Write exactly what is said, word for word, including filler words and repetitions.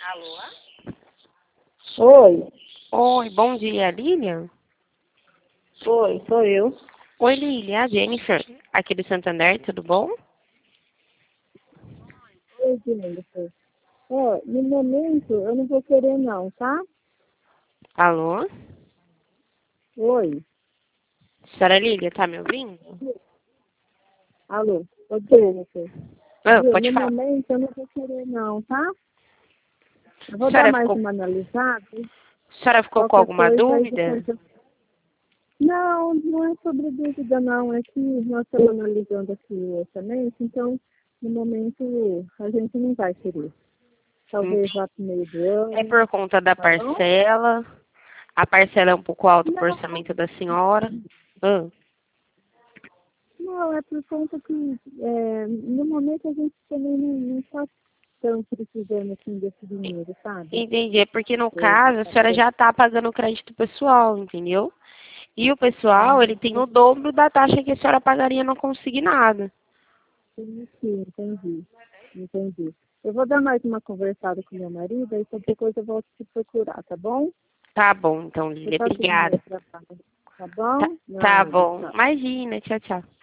Alô? Oi, Oi, bom dia, Lilian? oi, sou eu. Oi, Lilian, a Jennifer, aqui do Santander, tudo bom? Oi, Jennifer. Ó, no momento eu não vou querer não, tá? Alô? Oi, Senhora Lilian, tá me ouvindo? alô, ô Jennifer. Ah, Viu? pode No falar. momento eu não vou querer não, tá? Eu A vou dar senhora mais ficou, uma analisada, a senhora ficou com qualquer alguma coisa aí dúvida? depois eu... Não, não é sobre dúvida não, é que nós estamos analisando aqui o orçamento, então no momento a gente não vai querer. Talvez Entendi. lá pro meio do É ano, por conta da tá bom? parcela. A parcela é um pouco alta pro Não, orçamento da senhora. Ah, Não, é por conta que é, no momento a gente também não está tão precisando assim desse dinheiro, sabe? entendi. É porque no É, caso a senhora já tá pagando o crédito pessoal, entendeu? E o pessoal, ele tem o dobro da taxa que a senhora pagaria no consignado. sim, sim, entendi, entendi. Eu vou dar mais uma conversada com meu marido, aí qualquer coisa eu volto te procurar, tá bom? Tá bom, então, Você Lília. tá aqui no meu Obrigada. trabalho, tá Tá, bom? tá Nada, bom. tchau. Imagina. Tchau, tchau.